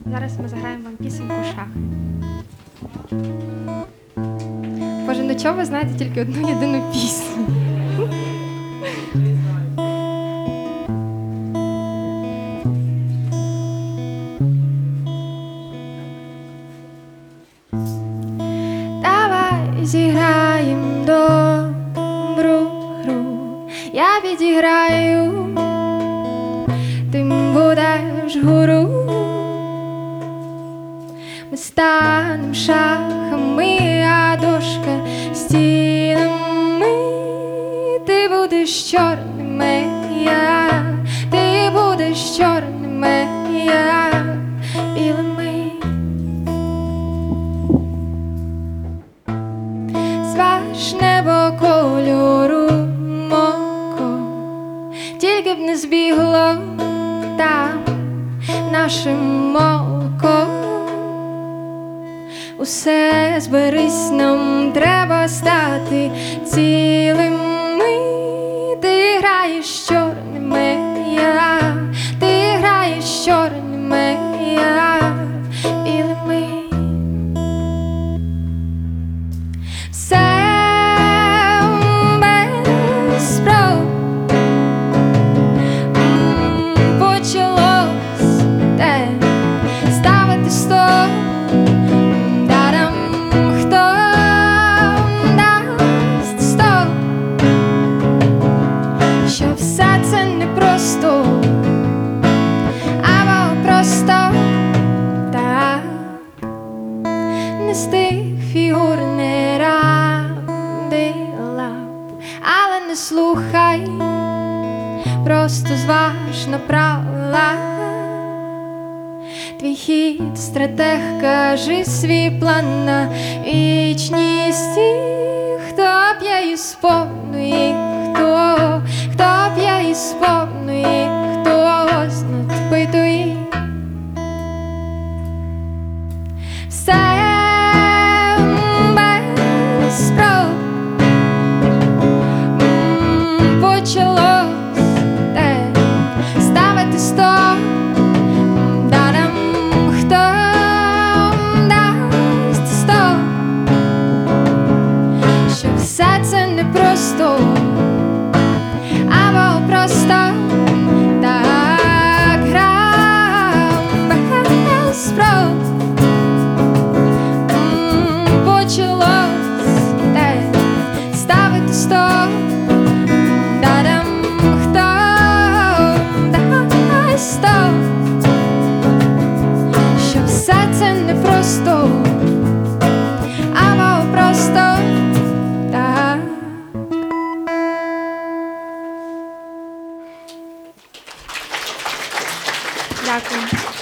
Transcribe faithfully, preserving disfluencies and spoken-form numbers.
Зараз ми заграємо вам пісеньку «Шахи». Боже, ну чого ви знаєте тільки одну єдину пісню? Давай зіграєм добру гру, я відіграю, ти будеш гуру. Ми станем шахами, а дошка стінами. Ти будеш чорними, я, ти будеш чорними, я білими. Зваж небо кольору мого, тільки б не збігло там наше молоко. Усе зберись, нам треба стати цілими. Ти граєш чорними, я, ти граєш чорними, я білими. Все без спроб почалось те ставити стоп. Не з тих фігур не радила, але не слухай, просто зваж на правила. Твій хід, стратег, кажи свій план на вічність. Хто п'є із повної, хто, хто п'є із повної, хтось надпитує. Все почалось те ставити стоп. Дарам хто дасть стоп, що все це не просто, або просто так грав без спроб. Почалось те ставити стоп. Що все це не просто, або просто так. Дякую.